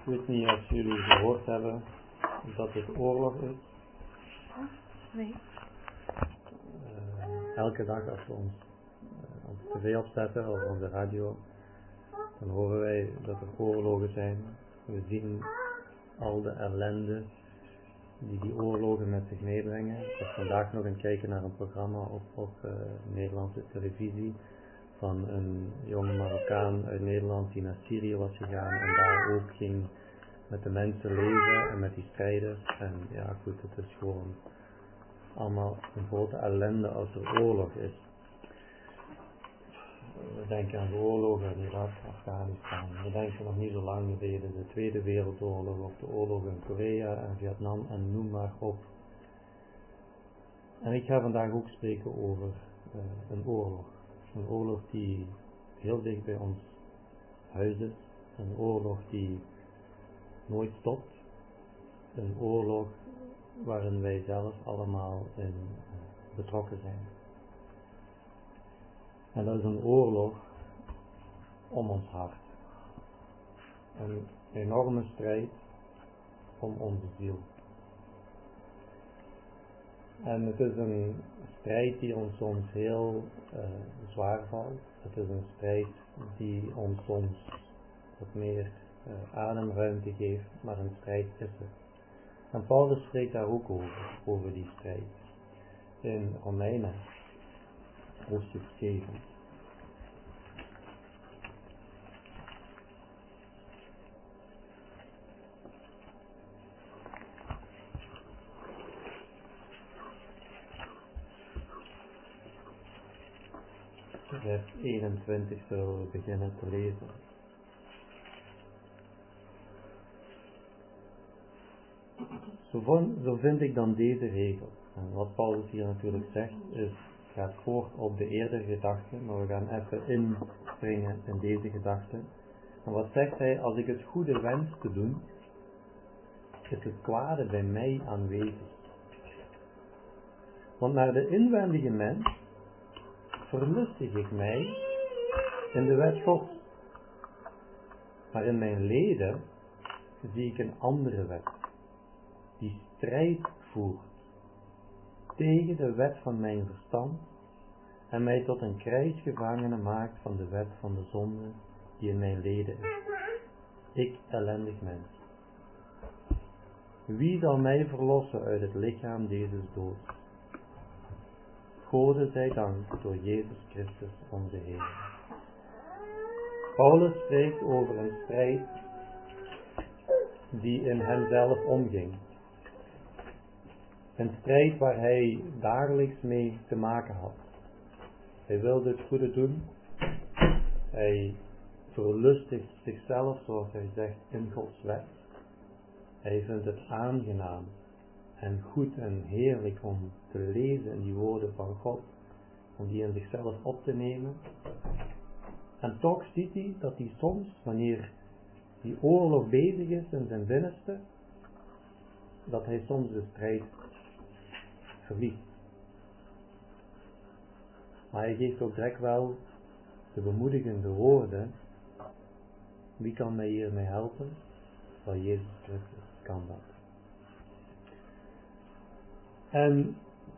Ik weet niet of jullie gehoord hebben dat het oorlog is. Nee. Elke dag als we ons op de tv opzetten of op de radio, dan horen wij dat er oorlogen zijn. We zien al de ellende die oorlogen met zich meebrengen. Ik was vandaag nog aan het kijken naar een programma op Nederlandse televisie van een jonge Marokkaan uit Nederland die naar Syrië was gegaan en daar ook ging met de mensen leven en met die strijders. En ja goed, het is gewoon allemaal een grote ellende als er oorlog is. We denken aan de oorlogen in Irak, Afghanistan. We denken nog niet zo lang geleden de Tweede Wereldoorlog of de oorlog in Korea en Vietnam en noem maar op. En ik ga vandaag ook spreken over een oorlog. Een oorlog die heel dicht bij ons huis is. Een oorlog die nooit stopt. Een oorlog waarin wij zelf allemaal in betrokken zijn. En dat is een oorlog om ons hart. Een enorme strijd om onze ziel. En het is een strijd die ons soms heel zwaar valt. Het is een strijd die ons soms wat meer ademruimte geeft, maar een strijd is het. En Paulus spreekt daar ook over die strijd. In Romeinen, hoofdstuk 7. Vers 21 zullen we beginnen te lezen. Zo vind ik dan deze regel. En wat Paulus hier natuurlijk zegt gaat voort op de eerdere gedachte, maar we gaan even inspringen in deze gedachte. En wat zegt hij? Als ik het goede wens te doen, is het kwade bij mij aanwezig. Want naar de inwendige mens verlustig ik mij in de wet Gods. Maar in mijn leden zie ik een andere wet, die strijd voert tegen de wet van mijn verstand en mij tot een krijgsgevangene maakt van de wet van de zonde die in mijn leden is. Ik ellendig mens. Wie zal mij verlossen uit het lichaam deze doods? Gode zij dank door Jezus Christus onze Heer. Paulus spreekt over een strijd die in hemzelf omging. Een strijd waar hij dagelijks mee te maken had. Hij wilde het goede doen. Hij verlustigt zichzelf, zoals hij zegt, in Gods wet. Hij vindt het aangenaam en goed en heerlijk om te lezen in die woorden van God, om die in zichzelf op te nemen. En toch ziet hij dat hij soms, wanneer die oorlog bezig is in zijn binnenste, dat hij soms de strijd verliest. Maar hij geeft ook direct wel de bemoedigende woorden: wie kan mij hiermee helpen? Wel, Jezus Christus kan dat. En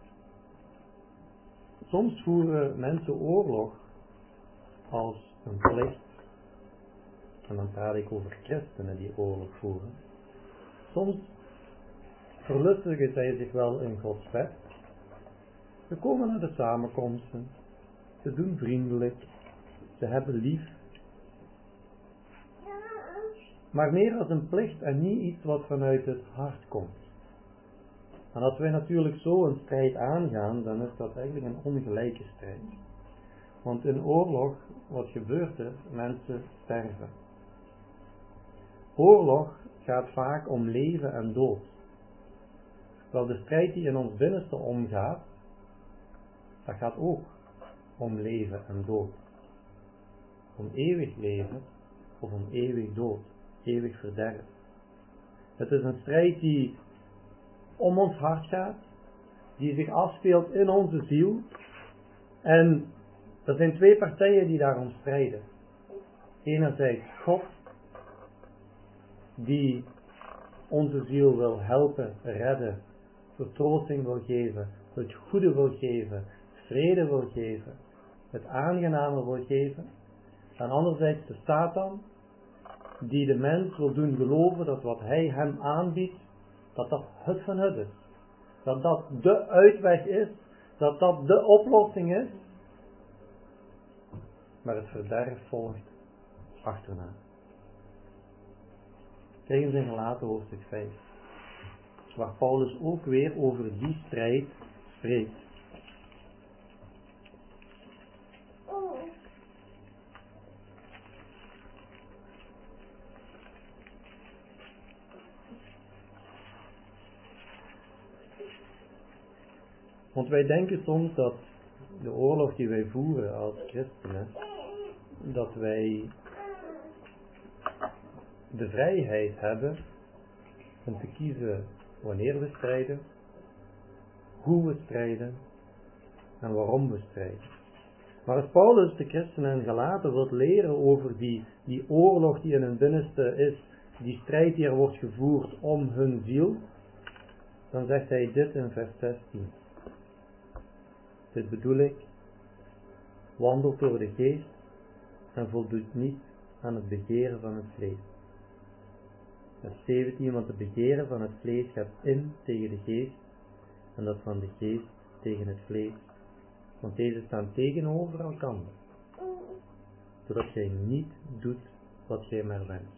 soms voeren mensen oorlog als een plicht. En dan praat ik over christenen die oorlog voeren. Soms verlustigen zij zich wel in Gods wet. Ze komen naar de samenkomsten. Ze doen vriendelijk. Ze hebben lief. Maar meer als een plicht en niet iets wat vanuit het hart komt. En als wij natuurlijk zo een strijd aangaan, dan is dat eigenlijk een ongelijke strijd. Want in oorlog, wat gebeurt er? Mensen sterven. Oorlog gaat vaak om leven en dood. Terwijl de strijd die in ons binnenste omgaat, dat gaat ook om leven en dood. Om eeuwig leven of om eeuwig dood, eeuwig verderf. Het is een strijd die om ons hart gaat, die zich afspeelt in onze ziel. En er zijn twee partijen die daarom strijden. Enerzijds God die onze ziel wil helpen, redden, vertroosting wil geven, het goede wil geven, vrede wil geven, het aangename wil geven. En anderzijds de Satan, die de mens wil doen geloven dat wat hij hem aanbiedt, dat dat het van het is. Dat dat de uitweg is, dat dat de oplossing is. Maar het verderf volgt achterna. Kijk eens in Galaten hoofdstuk 5. Waar Paulus ook weer over die strijd spreekt. Want wij denken soms dat de oorlog die wij voeren als christenen, dat wij de vrijheid hebben om te kiezen wanneer we strijden, hoe we strijden en waarom we strijden. Maar als Paulus de christenen in Galaten wil leren over die oorlog die in hun binnenste is, die strijd die er wordt gevoerd om hun ziel, dan zegt hij dit in vers 16. Dit bedoel ik, wandelt door de geest en voldoet niet aan het begeren van het vlees. Vers 17, want het begeren van het vlees gaat in tegen de geest en dat van de geest tegen het vlees. Want deze staan tegenover elkaar, zodat jij niet doet wat jij maar wenst.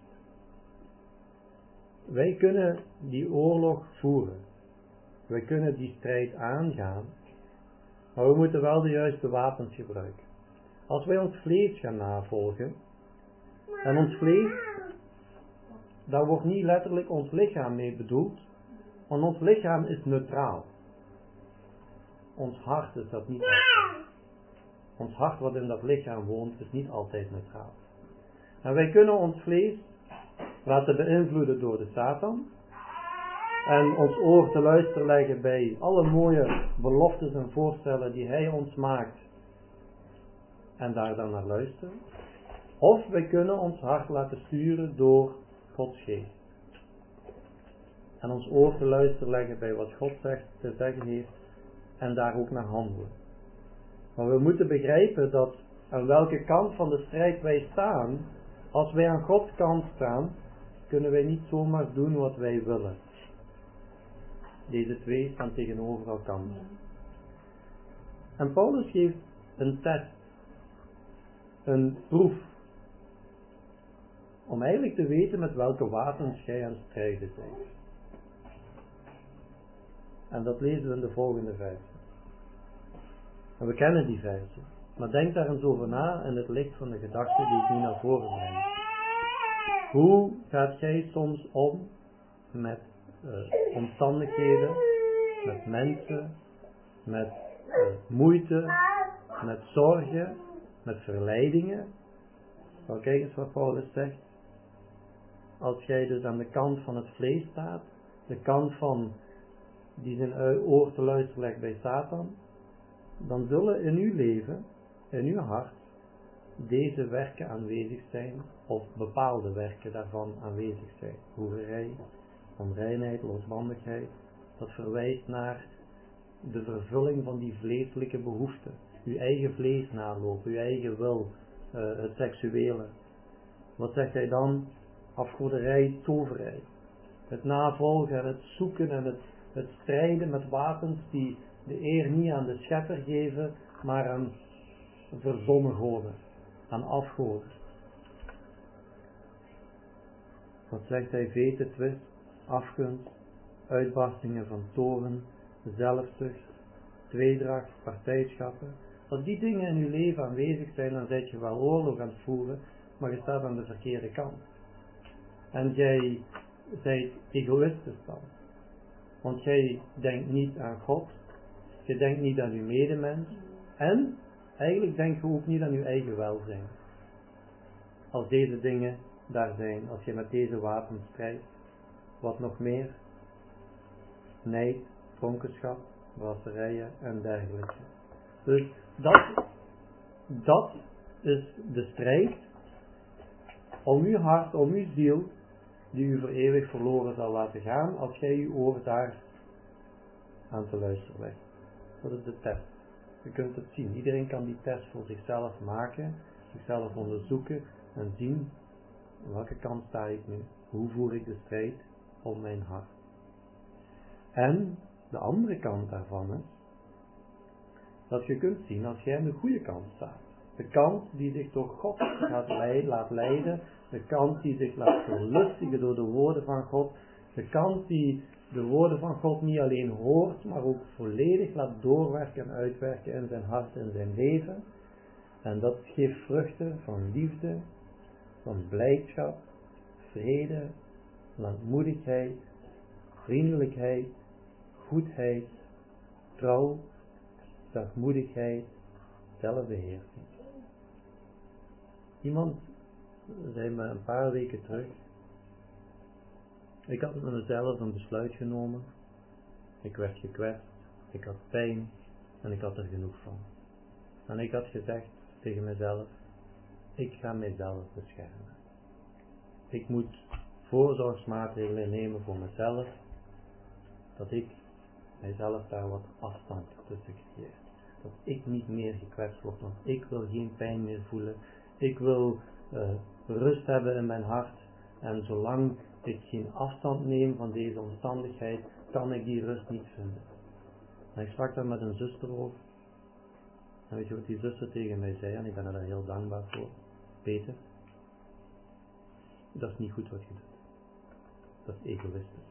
Wij kunnen die oorlog voeren. Wij kunnen die strijd aangaan. Maar we moeten wel de juiste wapens gebruiken. Als wij ons vlees gaan navolgen, en ons vlees, daar wordt niet letterlijk ons lichaam mee bedoeld, want ons lichaam is neutraal. Ons hart is dat niet altijd. Ons hart wat in dat lichaam woont is niet altijd neutraal. En wij kunnen ons vlees laten beïnvloeden door de Satan. En ons oor te luisteren leggen bij alle mooie beloftes en voorstellen die hij ons maakt. En daar dan naar luisteren. Of wij kunnen ons hart laten sturen door Gods geest. En ons oor te luisteren leggen bij wat God te zeggen heeft. En daar ook naar handelen. Maar we moeten begrijpen dat aan welke kant van de strijd wij staan. Als wij aan Gods kant staan, kunnen wij niet zomaar doen wat wij willen. Deze twee staan tegenover elkaar. En Paulus geeft een test. Een proef. Om eigenlijk te weten met welke wapens jij aan het strijden bent. En dat lezen we in de volgende versen. En we kennen die versen. Maar denk daar eens over na in het licht van de gedachten die ik nu naar voren breng. Hoe gaat jij soms om met omstandigheden, met mensen, met moeite, met zorgen, met verleidingen? Nou, kijk eens wat Paulus zegt. Als jij dus aan de kant van het vlees staat, de kant van die zijn oor te luisteren legt bij Satan, dan zullen in uw leven, in uw hart, deze werken aanwezig zijn, of bepaalde werken daarvan aanwezig zijn. Hoererij, onreinheid, losbandigheid, dat verwijst naar de vervulling van die vleeselijke behoeften. Uw eigen vlees nalopen, uw eigen wil, het seksuele. Wat zegt hij dan? Afgoderij, toverij. Het navolgen en het zoeken en het strijden met wapens die de eer niet aan de schepper geven, maar aan verzonnen goden, aan afgoden. Wat zegt hij? Vete, twist, afgunst, uitbarstingen van toorn, zelfzucht, tweedracht, partijschappen. Als die dingen in uw leven aanwezig zijn, dan zijt je wel oorlog aan het voeren, maar je staat aan de verkeerde kant. En jij zijt egoïstisch dan. Want jij denkt niet aan God, je denkt niet aan uw medemens, en eigenlijk denk je ook niet aan uw eigen welzijn. Als deze dingen daar zijn, als je met deze wapens strijdt, wat nog meer? Nijd, dronkenschap, brasserijen en dergelijke. Dus dat is de strijd om uw hart, om uw ziel, die u voor eeuwig verloren zal laten gaan als jij uw oor daar aan te luisteren legt. Dat is de test. Je kunt het zien. Iedereen kan die test voor zichzelf maken, zichzelf onderzoeken en zien aan welke kant sta ik nu. Hoe voer ik de strijd om mijn hart. En de andere kant daarvan is dat je kunt zien als jij aan de goede kant staat. De kant die zich door God laat leiden. De kant die zich laat verlustigen door de woorden van God. De kant die de woorden van God niet alleen hoort, maar ook volledig laat doorwerken en uitwerken in zijn hart en zijn leven. En dat geeft vruchten van liefde, van blijdschap, vrede, langmoedigheid, vriendelijkheid, goedheid, trouw, zachtmoedigheid, zelfbeheersing. Iemand zei me een paar weken terug, ik had met mezelf een besluit genomen, ik werd gekwetst, ik had pijn en ik had er genoeg van. En ik had gezegd tegen mezelf, ik ga mezelf beschermen. Ik moet voorzorgsmaatregelen nemen voor mezelf, dat ik mijzelf daar wat afstand tussen creëer. Dat ik niet meer gekwetst word, want ik wil geen pijn meer voelen. Ik wil rust hebben in mijn hart. En zolang ik geen afstand neem van deze omstandigheid, kan ik die rust niet vinden. En ik sprak daar met een zuster over. En weet je wat die zuster tegen mij zei? En ik ben er heel dankbaar voor. Peter, dat is niet goed wat je doet. Dat is egoïstisch.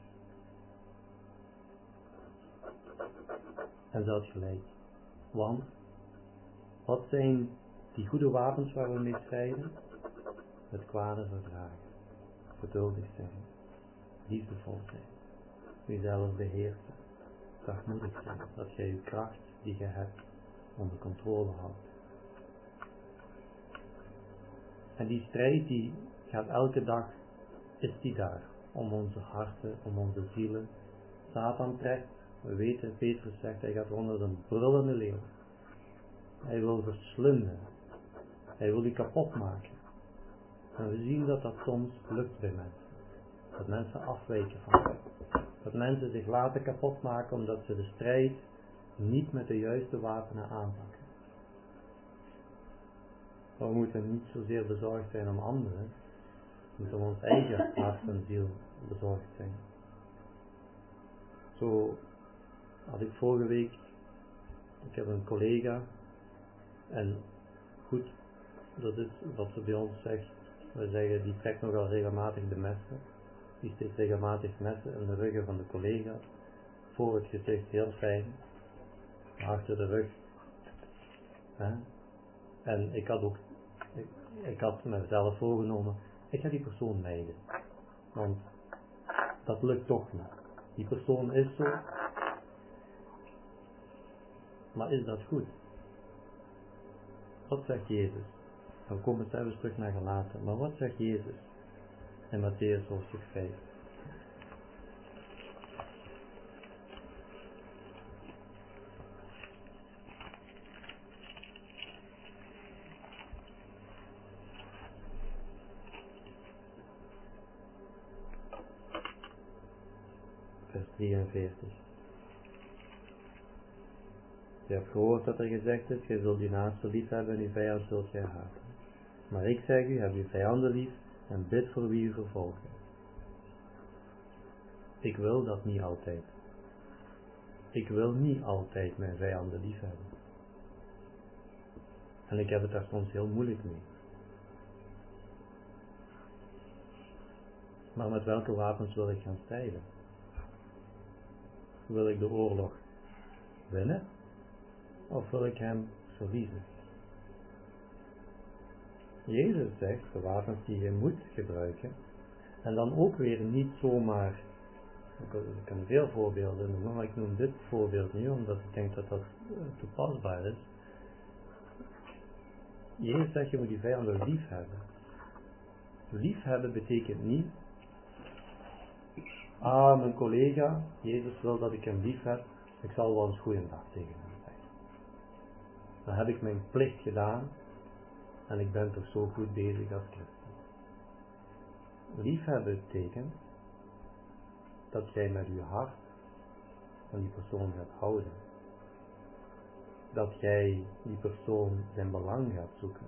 En ze had gelijk. Want, wat zijn die goede wapens waar we mee strijden? Het kwade verdragen. Geduldig zijn. Liefdevol zijn. Jezelf beheersen. Zachtmoedig zijn. Dat jij je kracht die je hebt onder controle houdt. En die strijd die gaat elke dag, is die daar. Om onze harten, om onze zielen. Satan trekt, we weten, Petrus zegt, hij gaat rond als een brullende leeuw. Hij wil verslinden. Hij wil die kapot maken. En we zien dat dat soms lukt bij mensen. Dat mensen afwijken van hem. Dat mensen zich laten kapot maken omdat ze de strijd niet met de juiste wapenen aanpakken. Maar we moeten niet zozeer bezorgd zijn om anderen. We moeten om ons eigen hart en ziel bezorgd zijn. Zo had ik vorige week, ik heb een collega en goed, dat is wat ze bij ons zegt. We zeggen, die trekt nogal regelmatig de messen. Die steekt regelmatig messen in de ruggen van de collega's. Voor het gezicht heel fijn. Achter de rug. En ik had mezelf voorgenomen, ik ga die persoon mijden. Want dat lukt toch niet. Die persoon is zo. Maar is dat goed? Wat zegt Jezus? We komen zelfs terug naar Galaten. Maar wat zegt Jezus in Mattheüs hoofdstuk 5? Vers 43. Je hebt gehoord dat er gezegd is, je zult je naaste lief hebben en je vijand zult je haten. Maar ik zeg u, heb je vijanden lief en bid voor wie u vervolgen. Ik wil dat niet altijd. Ik wil niet altijd mijn vijanden lief hebben. En ik heb het daar soms heel moeilijk mee. Maar met welke wapens wil ik gaan strijden? Wil ik de oorlog winnen? Of wil ik hem verliezen? Jezus zegt, de wapens die je moet gebruiken. En dan ook weer niet zomaar. Ik kan veel voorbeelden noemen, maar ik noem dit voorbeeld nu, omdat ik denk dat dat toepasbaar is. Jezus zegt, je moet die vijanden lief hebben. Liefhebben betekent niet, mijn collega, Jezus wil dat ik hem lief heb, ik zal wel eens goeiedag tegen hem zeggen. Dan heb ik mijn plicht gedaan en ik ben toch zo goed bezig als christen. liefhebben betekent dat jij met je hart van die persoon gaat houden. Dat jij die persoon zijn belang gaat zoeken.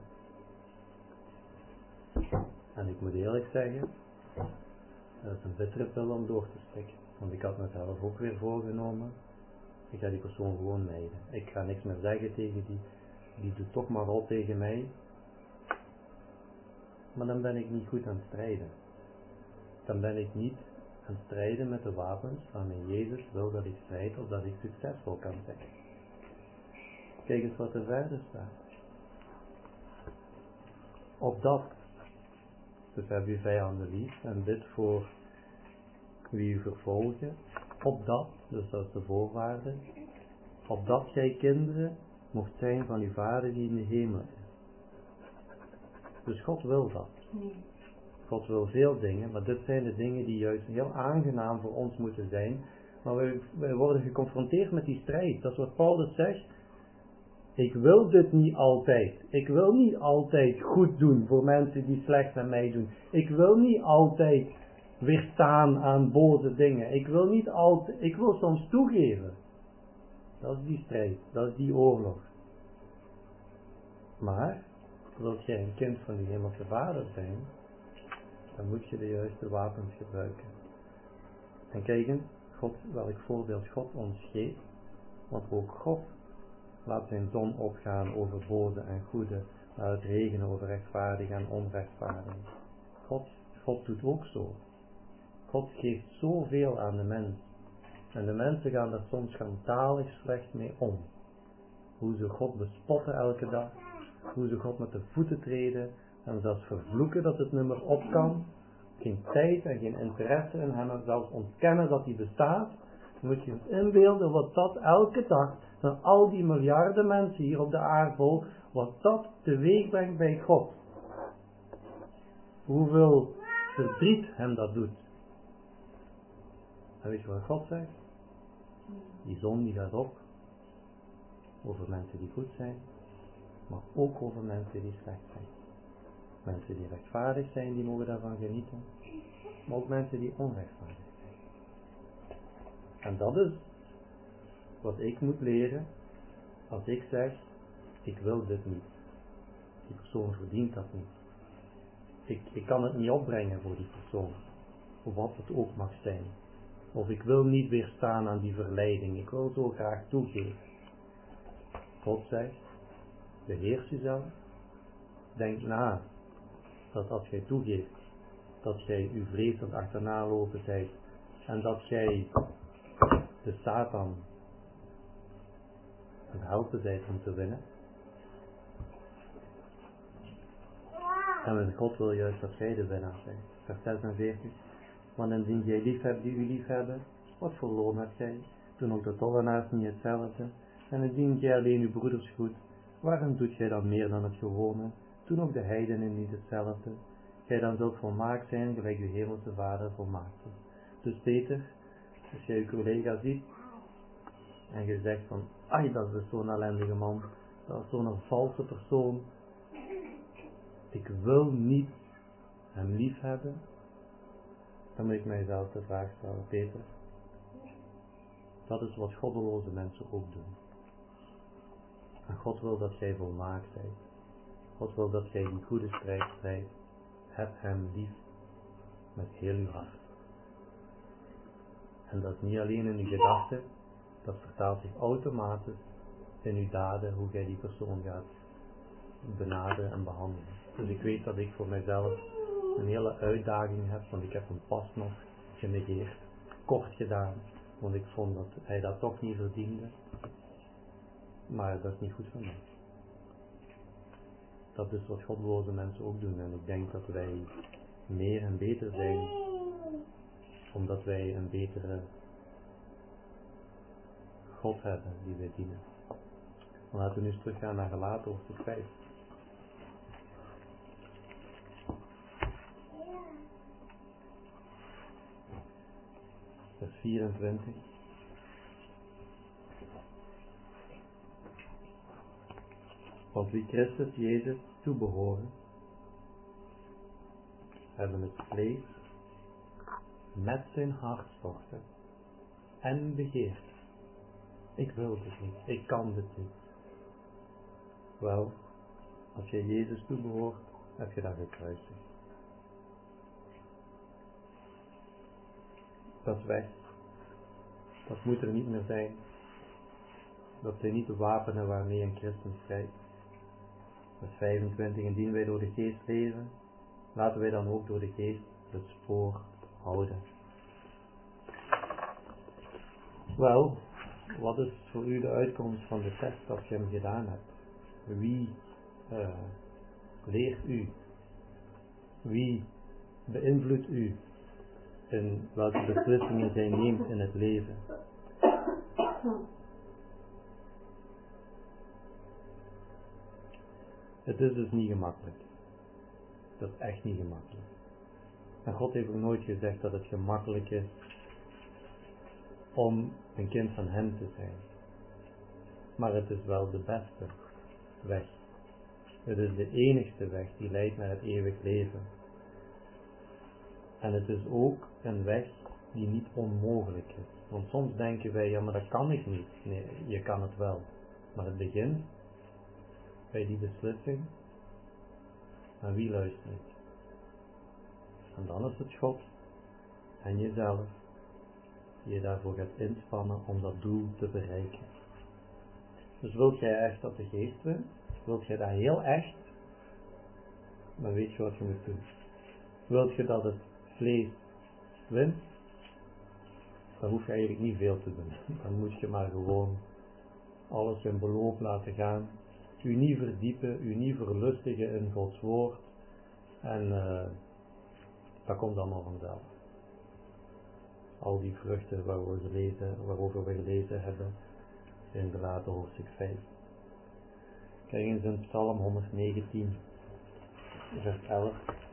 En ik moet eerlijk zeggen, dat is een bittere pil om door te stikken. Want ik had mezelf ook weer voorgenomen, ik ga die persoon gewoon mijden. Ik ga niks meer zeggen tegen die doet toch maar rot tegen mij. Maar dan ben ik niet goed aan het strijden. Dan ben ik niet aan het strijden met de wapens waarmee Jezus wil dat ik strijd of dat ik succesvol kan zijn. Kijk eens wat er verder staat. Opdat, dus heb je vijanden lief en bid voor wie u vervolgen. Opdat, dus dat is de voorwaarde, opdat jij kinderen mocht zijn van uw Vader die in de hemel is. Dus God wil dat. God wil veel dingen, maar dit zijn de dingen die juist heel aangenaam voor ons moeten zijn. Maar wij worden geconfronteerd met die strijd. Dat is wat Paulus zegt. Ik wil dit niet altijd. Ik wil niet altijd goed doen voor mensen die slecht met mij doen. Ik wil niet altijd weerstaan aan boze dingen. Ik wil soms toegeven. Dat is die strijd. Dat is die oorlog. Maar, wilt jij een kind van die hemelse Vader zijn, dan moet je de juiste wapens gebruiken. En kijk eens, welk voorbeeld God ons geeft. Want ook God laat zijn zon opgaan over boze en goede. Laat het regenen over rechtvaardig en onrechtvaardig. God doet ook zo. God geeft zoveel aan de mens. En de mensen gaan er soms schandalig slecht mee om. Hoe ze God bespotten elke dag. Hoe ze God met de voeten treden. En zelfs vervloeken dat het nummer op kan. Geen tijd en geen interesse in hem. En zelfs ontkennen dat hij bestaat. Dan moet je het inbeelden wat dat elke dag. Van al die miljarden mensen hier op de aardbol. Wat dat teweeg brengt bij God. Hoeveel verdriet hem dat doet. En weet je wat God zegt? Die zon die gaat op. Over mensen die goed zijn. Maar ook over mensen die slecht zijn. Mensen die rechtvaardig zijn, die mogen daarvan genieten. Maar ook mensen die onrechtvaardig zijn. En dat is wat ik moet leren als ik zeg, ik wil dit niet. Die persoon verdient dat niet. Ik kan het niet opbrengen voor die persoon. Of wat het ook mag zijn. Of ik wil niet weerstaan aan die verleiding. Ik wil zo graag toegeven. God zegt, beheers jezelf. Denk na dat als jij toegeeft, dat jij uw vrees aan het achterna lopen bent. En dat jij de Satan aan het helpen bent om te winnen. En God wil juist dat jij de winnaar bent. Vers 46. Want indien jij lief hebt die u lief hebben, wat voor loon hebt gij? Doen ook de tollenaars niet hetzelfde? En indien jij alleen uw broeders goed, waarom doet jij dan meer dan het gewone? Doen ook de heidenen niet hetzelfde? Gij dan zult volmaakt zijn, gelijk uw hemelse Vader volmaakt is. Dus beter, als jij je collega ziet, en je zegt van, ai, dat is zo'n ellendige man, dat is zo'n valse persoon, ik wil niet hem lief hebben, dan moet ik mijzelf de vraag stellen, Peter, dat is wat goddeloze mensen ook doen. En God wil dat jij volmaakt bent. God wil dat jij die goede strijd strijdt. Heb hem lief met heel uw hart. En dat is niet alleen in uw gedachten, dat vertaalt zich automatisch in uw daden, hoe jij die persoon gaat benaderen en behandelen. Dus ik weet dat ik voor mezelf een hele uitdaging heb, want ik heb hem pas nog genegeerd, kort gedaan, want ik vond dat hij dat toch niet verdiende. Maar dat is niet goed van mij. Dat is wat goddeloze mensen ook doen. En ik denk dat wij meer en beter zijn, omdat wij een betere God hebben die wij dienen. Dan laten we nu eens teruggaan naar Galaten hoofdstuk 5. Vers 24. Want wie Christus Jezus toebehoren, hebben het vlees met zijn hartstochten en begeert. Ik wil dit niet, ik kan dit niet. Wel, als je Jezus toebehoort, heb je dat gekruisigd. Dat is weg. Dat moet er niet meer zijn. Dat zijn niet de wapenen waarmee een christen strijdt. Vers 25, indien wij door de geest leven, laten wij dan ook door de geest het spoor houden. Wel, wat is voor u de uitkomst van de test als je hem gedaan hebt? Wie leert u? Wie beïnvloedt u in welke beslissingen zij neemt in het leven? Het is dus niet gemakkelijk. Dat is echt niet gemakkelijk. En God heeft ook nooit gezegd dat het gemakkelijk is om een kind van hem te zijn. Maar het is wel de beste weg. Het is de enigste weg die leidt naar het eeuwig leven. En het is ook een weg die niet onmogelijk is. Want soms denken wij, ja maar dat kan ik niet. Nee, je kan het wel. Maar het begint bij die beslissing. En wie luistert? En dan is het God en jezelf die je daarvoor gaat inspannen om dat doel te bereiken. Dus wilt jij echt dat de geest wint? Wilt jij dat heel echt? Dan weet je wat je moet doen. Wilt je dat het vlees wint? Dan hoef je eigenlijk niet veel te doen. Dan moet je maar gewoon alles in beloop laten gaan. U niet verdiepen, u niet verlustigen in Gods woord. En dat komt allemaal vanzelf. Al die vruchten waarover we gelezen hebben in Galaten hoofdstuk 5. Kijk eens in Psalm 119, vers 11.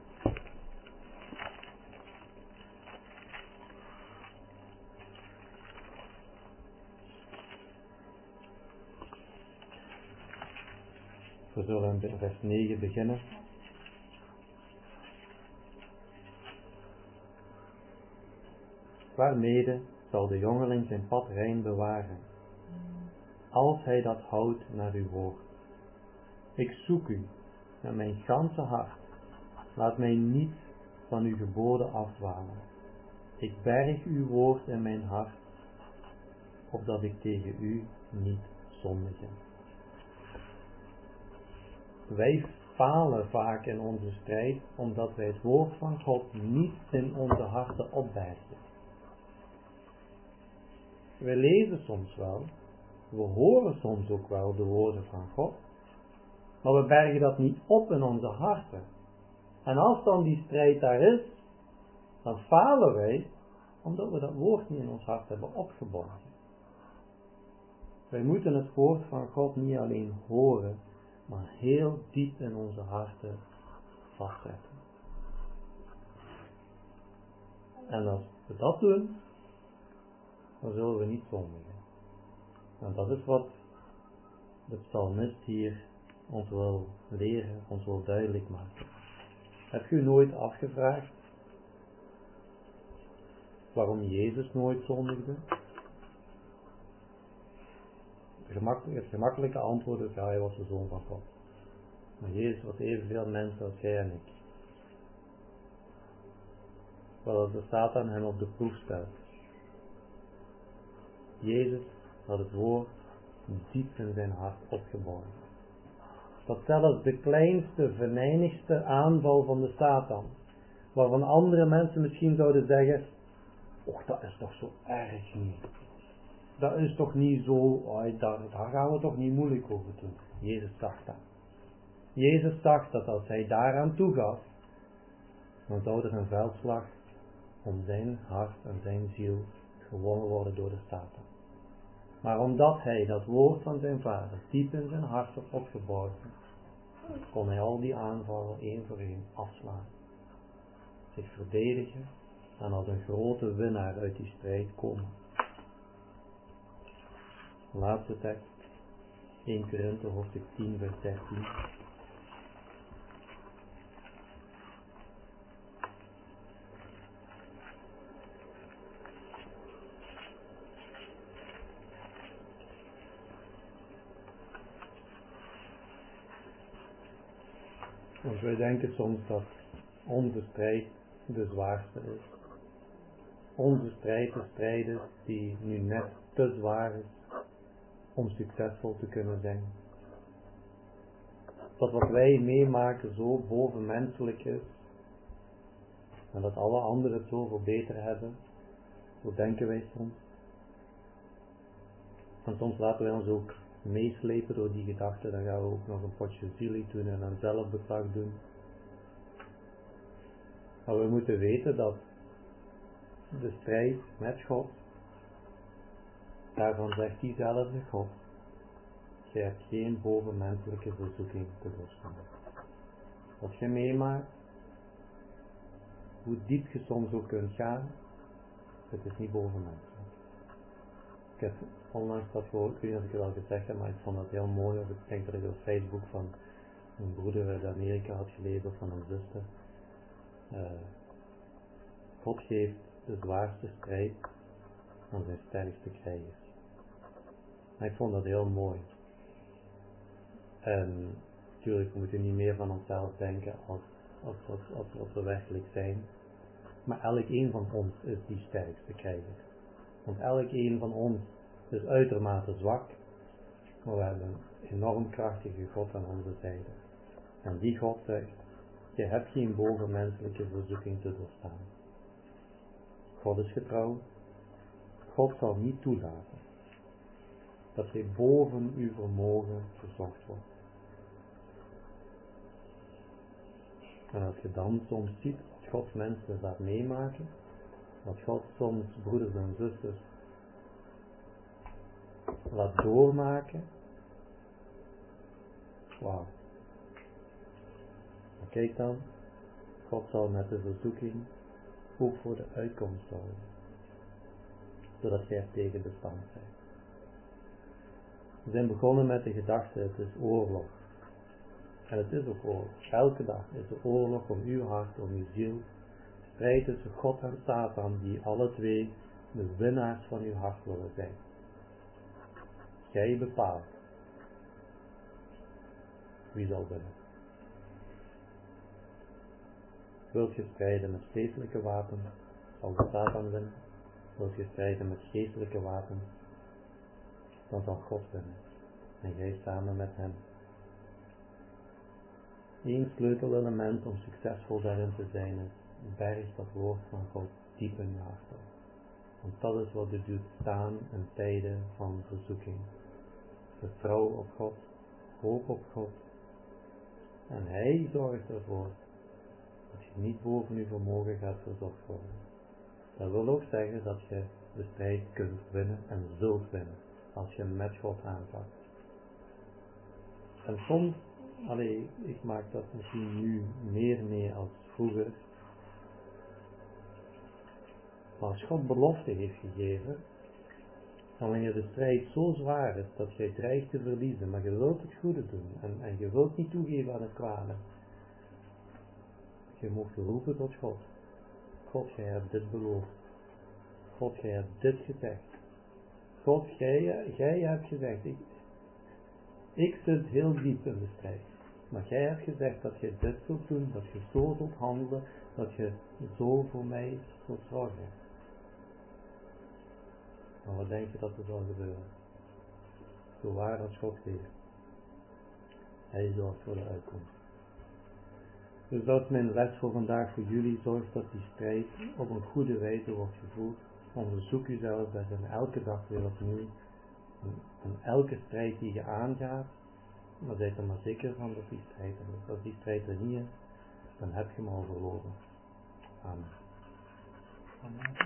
We zullen in vers 9 beginnen. Waarmede zal de jongeling zijn pad rein bewaren, als hij dat houdt naar uw woord. Ik zoek u met mijn ganse hart, laat mij niet van uw geboden afdwalen. Ik berg uw woord in mijn hart, opdat ik tegen u niet zondige. Wij falen vaak in onze strijd, omdat wij het woord van God niet in onze harten opbergen. We lezen soms wel, we horen soms ook wel de woorden van God, maar we bergen dat niet op in onze harten. En als dan die strijd daar is, dan falen wij, omdat we dat woord niet in ons hart hebben opgeborgen. Wij moeten het woord van God niet alleen horen, maar heel diep in onze harten vastzetten. En als we dat doen, dan zullen we niet zondigen. En dat is wat de psalmist hier ons wil leren, ons wil duidelijk maken. Heb je nooit afgevraagd waarom Jezus nooit zondigde? Het gemakkelijke antwoord is, ja, hij was de Zoon van God. Maar Jezus was evenveel mens als jij en ik. Wel als de Satan hem op de proef stelt. Jezus had het woord diep in zijn hart opgeborgen. Dat zelfs de kleinste, venijnigste aanval van de Satan, waarvan andere mensen misschien zouden zeggen, och, dat is toch zo erg niet. Dat is toch niet zo, daar gaan we toch niet moeilijk over doen. Jezus zag dat. Jezus zag dat als hij daaraan toegaf, dan zou er een veldslag om zijn hart en zijn ziel gewonnen worden door de Satan. Maar omdat hij dat woord van zijn vader diep in zijn hart had opgeborgen, kon hij al die aanvallen één voor één afslaan. Zich verdedigen en als een grote winnaar uit die strijd komen. Laatste tekst, 1 Korinthe hoofdstuk 10 vers 13. Want wij denken soms dat onze strijd de zwaarste is. Onze strijd de strijd is die nu net te zwaar is om succesvol te kunnen zijn. Dat wat wij meemaken zo bovenmenselijk is en dat alle anderen het zoveel beter hebben, zo denken wij soms. En soms laten wij ons ook meeslepen door die gedachten, dan gaan we ook nog een potje zielig doen en een zelfbeklag doen. Maar we moeten weten dat de strijd met God, daarvan zegt diezelfde God, je hebt geen bovenmenselijke verzoeking te doorstaan. Wat je meemaakt, hoe diep je soms ook kunt gaan, het is niet bovenmenselijk. Ik heb onlangs dat gehoord, ik weet niet of ik het al gezegd heb, maar ik vond dat heel mooi, of ik denk dat ik op Facebook van een broeder uit Amerika had gelezen, of van een zuster. God geeft de zwaarste strijd aan zijn sterkste krijgers. En ik vond dat heel mooi. En natuurlijk, we moeten niet meer van onszelf denken als we werkelijk zijn. Maar elk een van ons is die sterkste krijger. Want elk een van ons is uitermate zwak, maar we hebben een enorm krachtige God aan onze zijde. En die God zegt, je hebt geen bovenmenselijke verzoeking te doorstaan. God is getrouw. God zal niet toelaten dat hij boven uw vermogen verzocht wordt. En als je dan soms ziet wat God mensen laat meemaken, wat God soms broeders en zusters laat doormaken, wauw. Maar kijk dan, God zal met de verzoeking ook voor de uitkomst zorgen, zodat jij er tegen bestand bent. We zijn begonnen met de gedachte, het is oorlog. En het is ook oorlog. Elke dag is er oorlog om uw hart, om uw ziel. Strijd tussen God en Satan, die alle twee de winnaars van uw hart willen zijn. Jij bepaalt wie zal winnen. Wilt je strijden met vleeselijke wapens, zal de Satan winnen. Wilt je strijden met geestelijke wapens, dan zal God winnen. En jij samen met hem. Eén sleutelelement om succesvol daarin te zijn is, berg dat woord van God diep in je hart op. Want dat is wat u doet staan in tijden van verzoeking. Vertrouw op God, hoop op God. En hij zorgt ervoor dat je niet boven uw vermogen gaat verzocht worden. Dat wil ook zeggen dat je de strijd kunt winnen en zult winnen, als je met God aanpakt. En soms, ik maak dat misschien nu meer mee als vroeger, maar als God belofte heeft gegeven, dan wanneer de strijd zo zwaar is dat jij dreigt te verliezen, maar je wilt het goede doen en je wilt niet toegeven aan het kwade, je moet roepen tot God. God, jij hebt dit beloofd. God, jij hebt dit gezegd. God, jij hebt gezegd, ik zit heel diep in de strijd. Maar jij hebt gezegd dat je dit zult doen, dat je zo zult handelen, dat je zo voor mij zult zorgen. Maar wat denk je dat er zal gebeuren? Zo waar als God leeft. Hij zorgt voor de uitkomst. Dus dat is mijn les voor vandaag voor jullie. Zorg dat die strijd op een goede wijze wordt gevoerd. Onderzoek jezelf en elke dag weer opnieuw. En elke strijd die je aangaat, maar zijt er maar zeker van dat die strijd er is. Als die strijd er niet is, dan heb je hem al verloren. Amen.